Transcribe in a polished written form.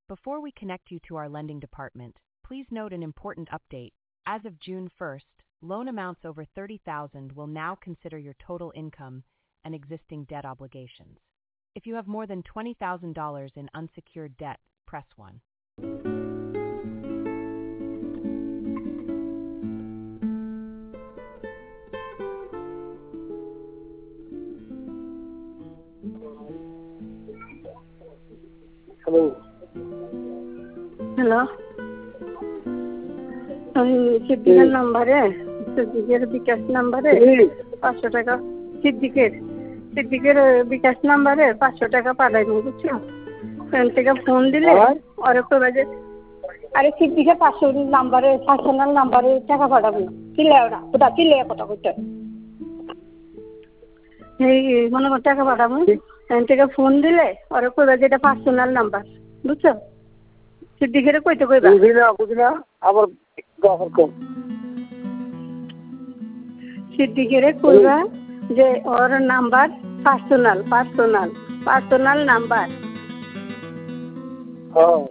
Before we connect you to our lending department, please note an important update. As of June 1st, loan amounts over $30,000 will now consider your total income and existing debt obligations. If you have more than $20,000 in unsecured debt, press 1. Hello, আমি সিদ্দিকের নাম্বারে, সিদ্দিকের বিকাশ নাম্বারে 500 টাকা, সিদ্দিকের বিকাশ নাম্বারে 500 টাকা পাঠাইবো, বুঝছো? ফোন থেকে ফোন দিলে ওরে কইবা যে আরে সিদ্দিকের 500 নাম্বারে, পার্সোনাল নাম্বারে টাকা পাঠাবো। চিল্লাও না, ওটা চিল্লায় কথা কইতে। এই মনে কর টাকা পাঠাবো, ফোন থেকে ফোন দিলে ওরে কইবা যে এটা পার্সোনাল নাম্বার, বুঝছো? সিদ্দিকের কইতে কইবা বুঝিনা আবার সিদ্দিকের কইবা যে ওর নাম্বার পার্সোনাল নাম্বার।